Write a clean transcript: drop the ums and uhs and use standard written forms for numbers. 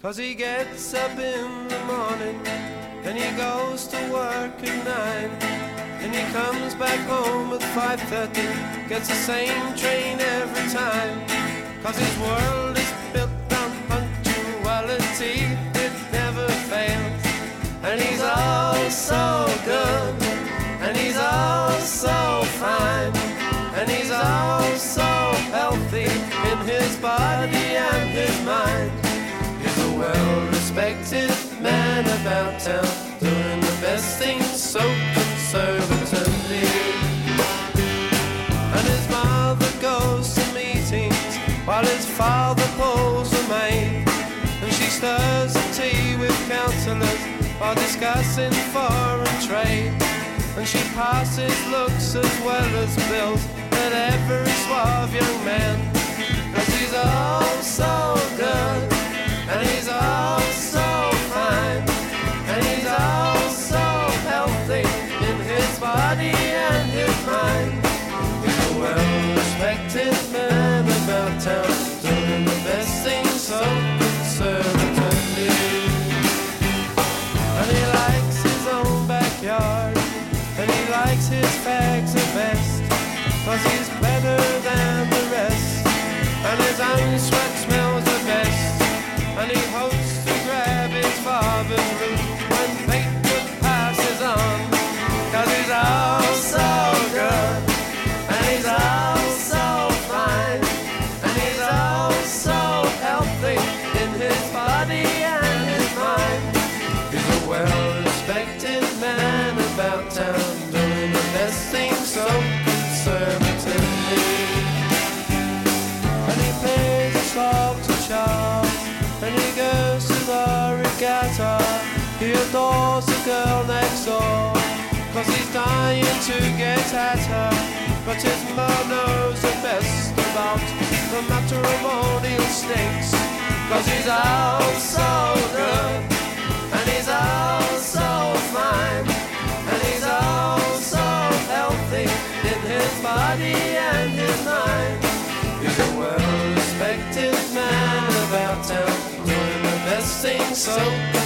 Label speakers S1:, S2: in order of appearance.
S1: 'Cause he gets up in the morning, then he goes to work at 9, and he comes back home at 5:30, gets the same train every time. 'Cause his world is built on punctuality, it never fails. And he's all so good, and he's all so fine, and he's all so healthy in his body and his mind. He's a well-respected man about town, doing the best things so conservatively. And his mother goes to meetings while his father pulls the maid, and she stirs the tea with counsellors while discussing foreign trade. And she passes looks as well as bills at every suave young man. 'Cause he's all so good, and he's all so fine, and he's all so healthy in his body and his mind. He's a well-respected man about town, doing the best things so conservatively. And he likes his own backyard, and he likes his fags the best, 'cause he's better than the rest, and his own sweat smells the best. And he hopes to grab his father's root when Fleetwood passes on. 'Cause he's all so good, and he's all so fine, and he's all so healthy in his body and his mind. He's a well-respected man about town, doing the best things so conservatively. And he plays a song to Charles, and he goes to the regatta. He adores the girl next door, 'cause he's dying to get at her. But his mother knows the best about the matrimonial snakes. 'Cause he's all so good, and he's all so fine, and he's all so healthy in his body and his mind. He's a well-respected man about town, doing the best things so